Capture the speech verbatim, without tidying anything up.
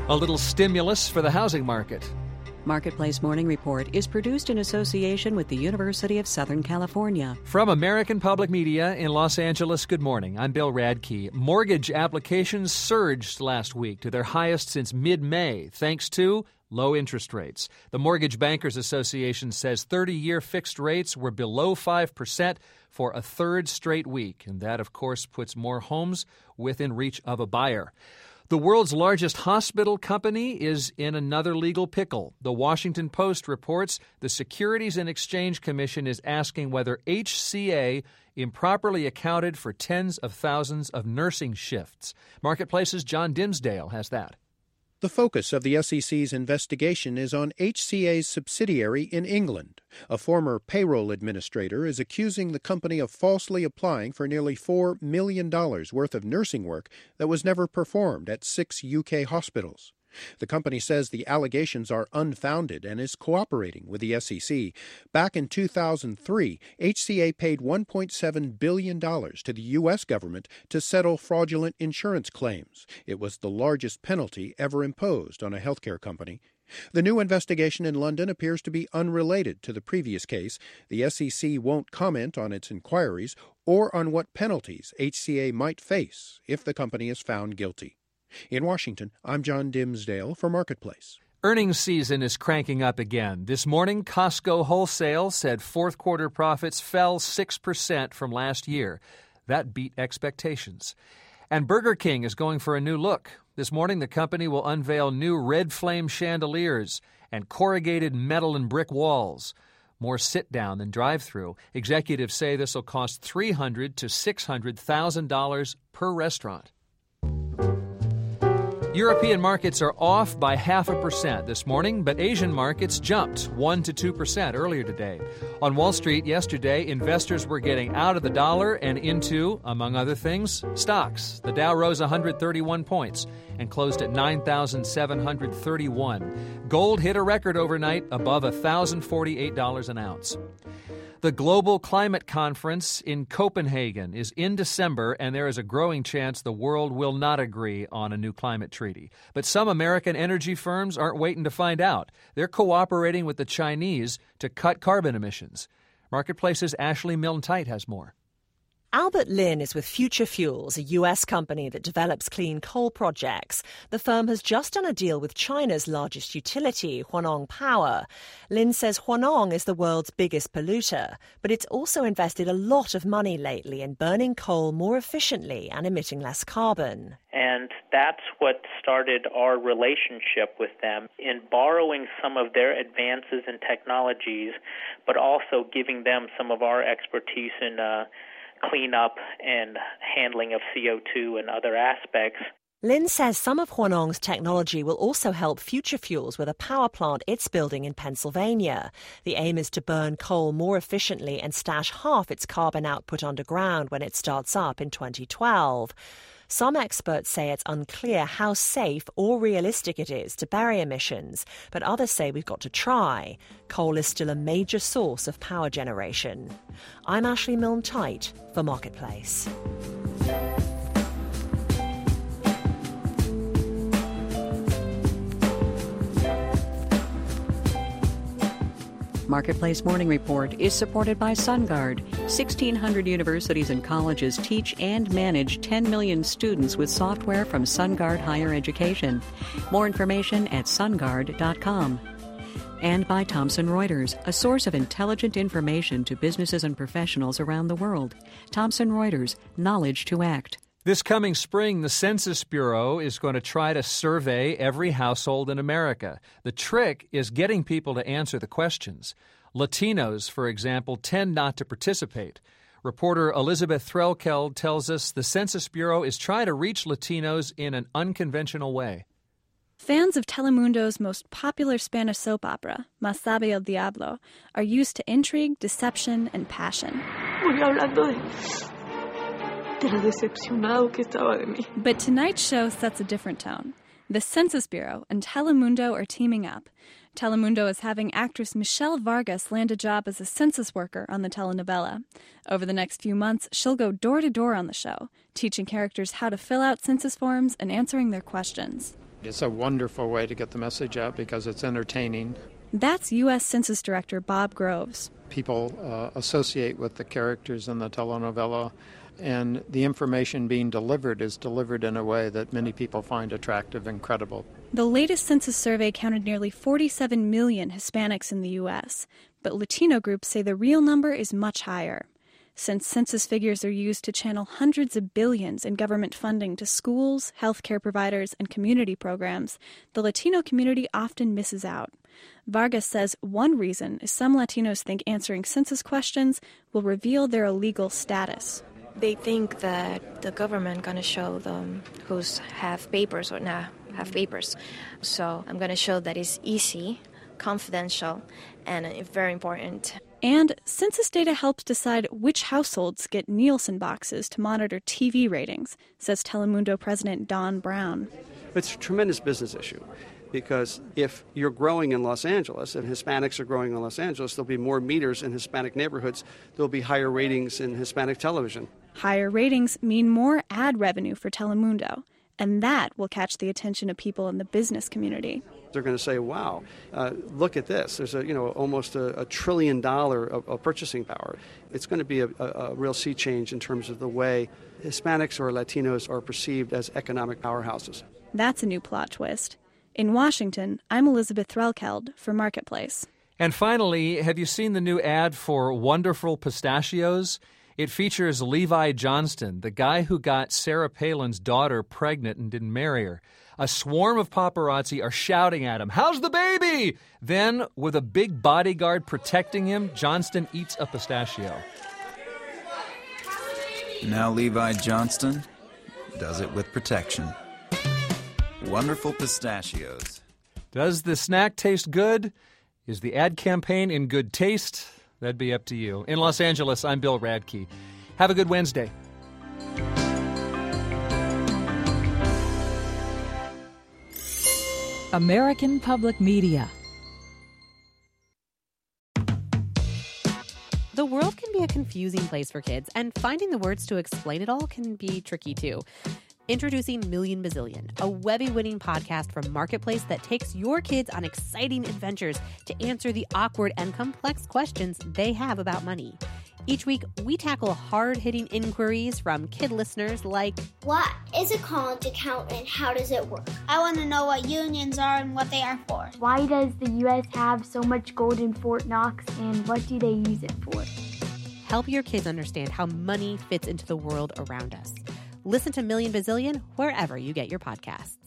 A little stimulus for the housing market. Marketplace Morning Report is produced in association with the University of Southern California. From American Public Media in Los Angeles, good morning. I'm Bill Radke. Mortgage applications surged last week to their highest since mid-May, thanks to low interest rates. The Mortgage Bankers Association says thirty-year fixed rates were below five percent for a third straight week, and that, of course, puts more homes within reach of a buyer. The world's largest hospital company is in another legal pickle. The Washington Post reports the Securities and Exchange Commission is asking whether H C A improperly accounted for tens of thousands of nursing shifts. Marketplace's John Dimsdale has that. The focus of the S E C's investigation is on H C A's subsidiary in England. A former payroll administrator is accusing the company of falsely applying for nearly four million dollars worth of nursing work that was never performed at six U K hospitals. The company says the allegations are unfounded and is cooperating with the S E C. Back in two thousand three, H C A paid one point seven billion dollars to the U S government to settle fraudulent insurance claims. It was the largest penalty ever imposed on a healthcare company. The new investigation in London appears to be unrelated to the previous case. The S E C won't comment on its inquiries or on what penalties H C A might face if the company is found guilty. In Washington, I'm John Dimsdale for Marketplace. Earnings season is cranking up again. This morning, Costco Wholesale said fourth quarter profits fell six percent from last year. That beat expectations. And Burger King is going for a new look. This morning, the company will unveil new red flame chandeliers and corrugated metal and brick walls. More sit-down than drive-through. Executives say this will cost three hundred thousand to six hundred thousand dollars per restaurant. European markets are off by half a percent this morning, but Asian markets jumped one to two percent earlier today. On Wall Street yesterday, investors were getting out of the dollar and into, among other things, stocks. The Dow rose one hundred thirty-one points and closed at nine thousand seven hundred thirty-one. Gold hit a record overnight above one thousand forty-eight dollars an ounce. The Global Climate Conference in Copenhagen is in December, and there is a growing chance the world will not agree on a new climate treaty. But some American energy firms aren't waiting to find out. They're cooperating with the Chinese to cut carbon emissions. Marketplace's Ashley Milne-Tite has more. Albert Lin is with Future Fuels, a U S company that develops clean coal projects. The firm has just done a deal with China's largest utility, Huaneng Power. Lin says Huaneng is the world's biggest polluter, but it's also invested a lot of money lately in burning coal more efficiently and emitting less carbon. And that's what started our relationship with them in borrowing some of their advances in technologies, but also giving them some of our expertise in uh, cleanup and handling of C O two and other aspects. Lin says some of Huaneng's technology will also help Future Fuels with a power plant it's building in Pennsylvania. The aim is to burn coal more efficiently and stash half its carbon output underground when it starts up in twenty twelve. Some experts say it's unclear how safe or realistic it is to bury emissions, but others say we've got to try. Coal is still a major source of power generation. I'm Ashley Milne-Tite for Marketplace. Marketplace Morning Report is supported by SunGard. sixteen hundred universities and colleges teach and manage ten million students with software from SunGard Higher Education. More information at sun guard dot com. And by Thomson Reuters, a source of intelligent information to businesses and professionals around the world. Thomson Reuters, knowledge to act. This coming spring, the Census Bureau is going to try to survey every household in America. The trick is getting people to answer the questions. Latinos, for example, tend not to participate. Reporter Elizabeth Threlkeld tells us the Census Bureau is trying to reach Latinos in an unconventional way. Fans of Telemundo's most popular Spanish soap opera, Más sabe el diablo, are used to intrigue, deception, and passion. Muy hablando de... But tonight's show sets a different tone. The Census Bureau and Telemundo are teaming up. Telemundo is having actress Michelle Vargas land a job as a census worker on the telenovela. Over the next few months, she'll go door to door on the show, teaching characters how to fill out census forms and answering their questions. It's a wonderful way to get the message out because it's entertaining. That's U S Census Director Bob Groves. People uh, associate with the characters in the telenovela, and the information being delivered is delivered in a way that many people find attractive and credible. The latest census survey counted nearly forty-seven million Hispanics in the U S, but Latino groups say the real number is much higher. Since census figures are used to channel hundreds of billions in government funding to schools, healthcare providers, and community programs, the Latino community often misses out. Vargas says one reason is some Latinos think answering census questions will reveal their illegal status. They think that the government going to show them who's have papers or not have papers. So I'm going to show that it's easy, confidential, and it's very important. And census data helps decide which households get Nielsen boxes to monitor T V ratings, says Telemundo President Don Brown. It's a tremendous business issue because if you're growing in Los Angeles and Hispanics are growing in Los Angeles, there'll be more meters in Hispanic neighborhoods. There'll be higher ratings in Hispanic television. Higher ratings mean more ad revenue for Telemundo, and that will catch the attention of people in the business community. They're going to say, wow, uh, look at this. There's a, you know, almost a, a trillion dollar of, of purchasing power. It's going to be a, a, a real sea change in terms of the way Hispanics or Latinos are perceived as economic powerhouses. That's a new plot twist. In Washington, I'm Elizabeth Threlkeld for Marketplace. And finally, have you seen the new ad for Wonderful Pistachios? It features Levi Johnston, the guy who got Sarah Palin's daughter pregnant and didn't marry her. A swarm of paparazzi are shouting at him, "How's the baby?" Then, with a big bodyguard protecting him, Johnston eats a pistachio. Now Levi Johnston does it with protection. Wonderful Pistachios. Does the snack taste good? Is the ad campaign in good taste? That'd be up to you. In Los Angeles, I'm Bill Radke. Have a good Wednesday. American Public Media. The world can be a confusing place for kids, and finding the words to explain it all can be tricky too. Introducing Million Bazillion, a Webby-winning podcast from Marketplace that takes your kids on exciting adventures to answer the awkward and complex questions they have about money. Each week, we tackle hard-hitting inquiries from kid listeners like, what is a college account and how does it work? I want to know what unions are and what they are for. Why does the U S have so much gold in Fort Knox and what do they use it for? Help your kids understand how money fits into the world around us. Listen to Million Bazillion wherever you get your podcasts.